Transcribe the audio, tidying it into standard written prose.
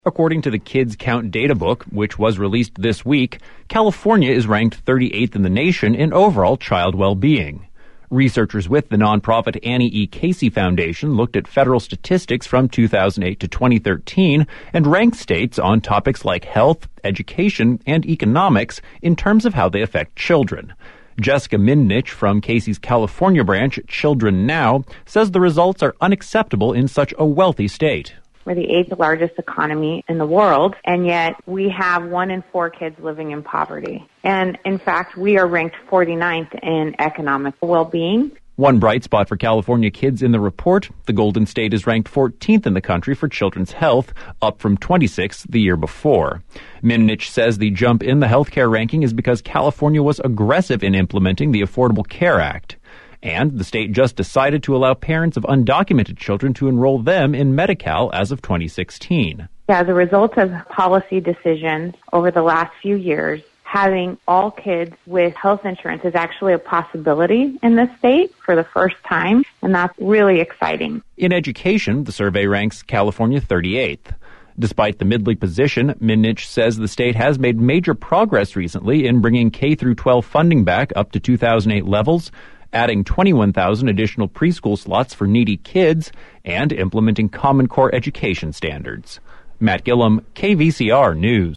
According to the Kids Count Data Book, which was released this week, California is ranked 38th in the nation in overall child well-being. Researchers with the nonprofit Annie E. Casey Foundation looked at federal statistics from 2008 to 2013 and ranked states on topics like health, education, and economics in terms of how they affect children. Jessica Mindnich from Casey's California branch, Children Now, says the results are unacceptable in such a wealthy state. We're the 8th largest economy in the world, and yet we have 1 in 4 kids living in poverty. And in fact, we are ranked 49th in economic well-being. One bright spot for California kids in the report, the Golden State is ranked 14th in the country for children's health, up from 26th the year before. Mindnich says the jump in the healthcare ranking is because California was aggressive in implementing the Affordable Care Act. And the state just decided to allow parents of undocumented children to enroll them in Medi-Cal as of 2016. As a result of policy decisions over the last few years, having all kids with health insurance is actually a possibility in this state for the first time, and that's really exciting. In education, the survey ranks California 38th. Despite the mid-league position, Mindnich says the state has made major progress recently in bringing K-12 funding back up to 2008 levels, adding 21,000 additional preschool slots for needy kids, and implementing Common Core education standards. Matt Gillum, KVCR News.